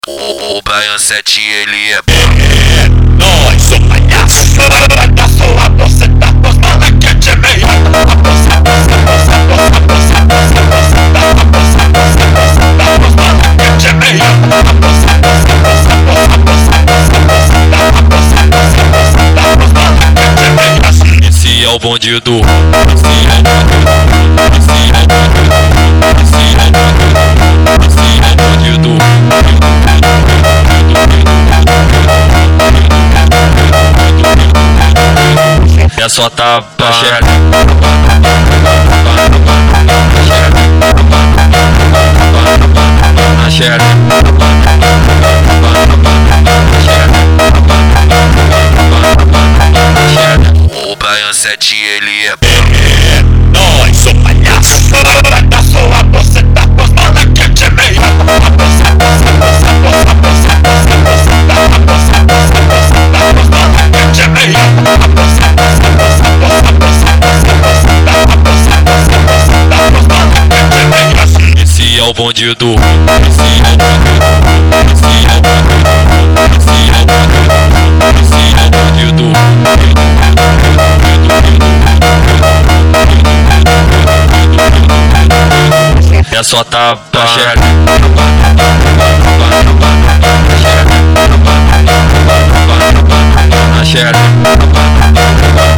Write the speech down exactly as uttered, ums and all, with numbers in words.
O, o Baian sete ele é bom. É nóis, sou palhaço. Da sua você tá pros malaquete é meia. A bolsa, bolsa, bolsa, bolsa, bolsa, bolsa, bolsa, da bolsa, bolsa, bolsa, da pros malaquete é meia. A bolsa, bolsa, bolsa, bolsa, bolsa, bolsa, bolsa, da bolsa, bolsa, bolsa, da pros malaquete é meia. Esse é o bonde do. Esse é o bonde do. Esse é o bonde do. Esse é o bonde do. Esse é o bonde do. É só tapa na xereca, na xereca, o Baian sete ele é bom. É nóis, sou palhaço. Da sua você tá pros malaquete é meia. A bolsa, bolsa, bolsa, bolsa, bolsa, bolsa, bolsa, da bolsa, bolsa, bolsa, da pros malaquete é meia. A bolsa, bolsa, bolsa, bolsa, bolsa, bolsa, bolsa, da bolsa, bolsa, bolsa, da pros malaquete é meia. Esse é o bonde do. Esse é o bonde do. Esse é o bonde do. Esse é o bonde do. Esse é o bonde do. É só tapa na xereca, na xereca, na xereca.